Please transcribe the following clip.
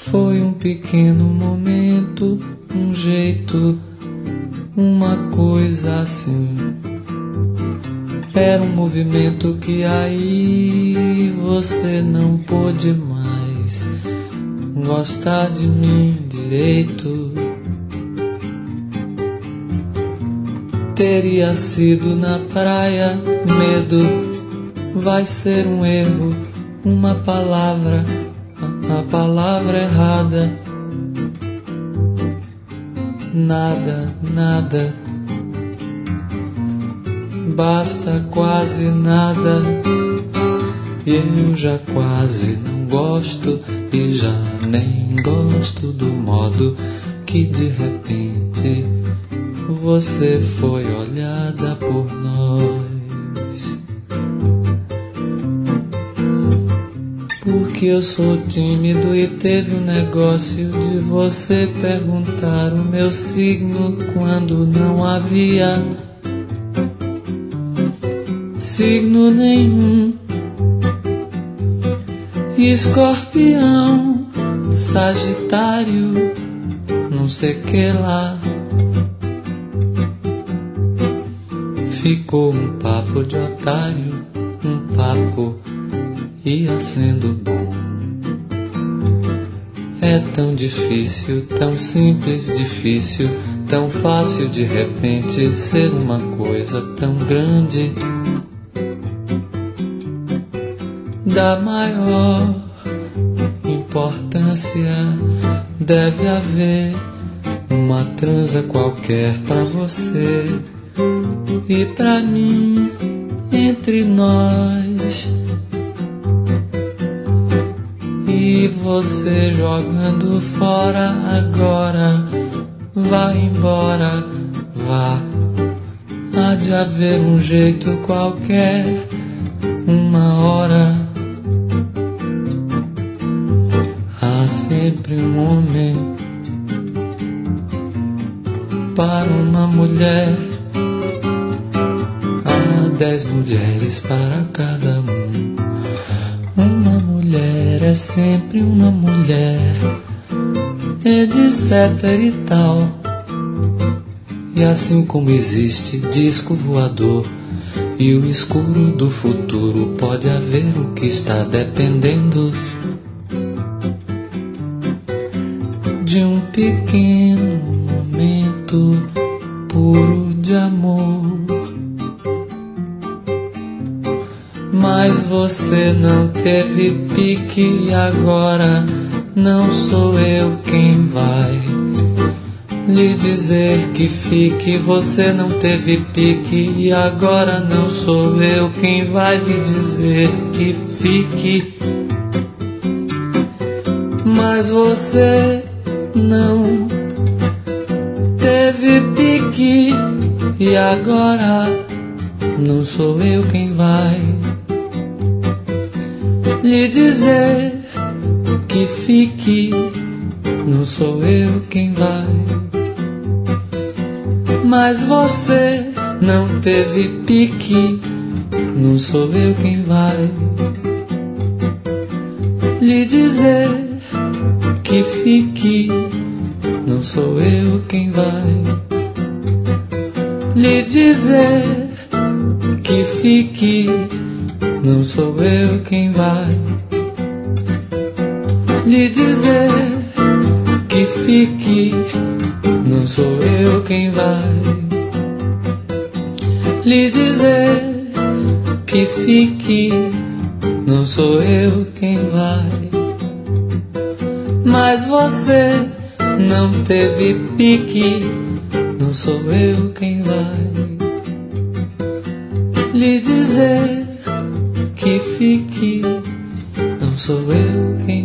Foi um pequeno momento, um jeito, uma coisa assim. Era um movimento que aí você não pôde mais gostar de mim direito. Teria sido na praia, medo, vai ser um erro, uma palavra, a palavra errada. Nada, nada, basta quase nada. E eu já quase não gosto, e já nem gosto do modo que de repente você foi olhada por nós. Porque eu sou tímido e teve um negócio de você perguntar o meu signo quando não havia signo nenhum. Escorpião, Sagitário, não sei que lá. Ficou um papo de otário, um papo ia sendo bom. É tão difícil, tão simples, difícil, tão fácil de repente ser uma coisa tão grande. Da maior importância deve haver uma transa qualquer pra você e pra mim, entre nós. E você jogando fora agora, vá embora, vá. Há de haver um jeito qualquer, uma hora. Há sempre um homem para uma mulher. Há 10 mulheres para cada um. Uma mulher é sempre uma mulher, etc e tal. E assim como existe disco voador e o escuro do futuro, pode haver o que está dependendo de um pequeno momento puro de amor. Mas você não teve pique e agora não sou eu quem vai lhe dizer que fique. Você não teve pique e agora não sou eu quem vai lhe dizer que fique. Mas você não teve pique e agora não sou eu quem vai lhe dizer que fique. Não sou eu quem vai. Mas você não teve pique. Não sou eu quem vai lhe dizer que fique. Não sou eu quem vai lhe dizer que fique. Não sou eu quem vai lhe dizer que fique. Não sou eu quem vai lhe dizer que fique. Não sou eu quem vai. Mas você não teve pique. Não sou eu quem vai lhe dizer que fique. Não sou eu quem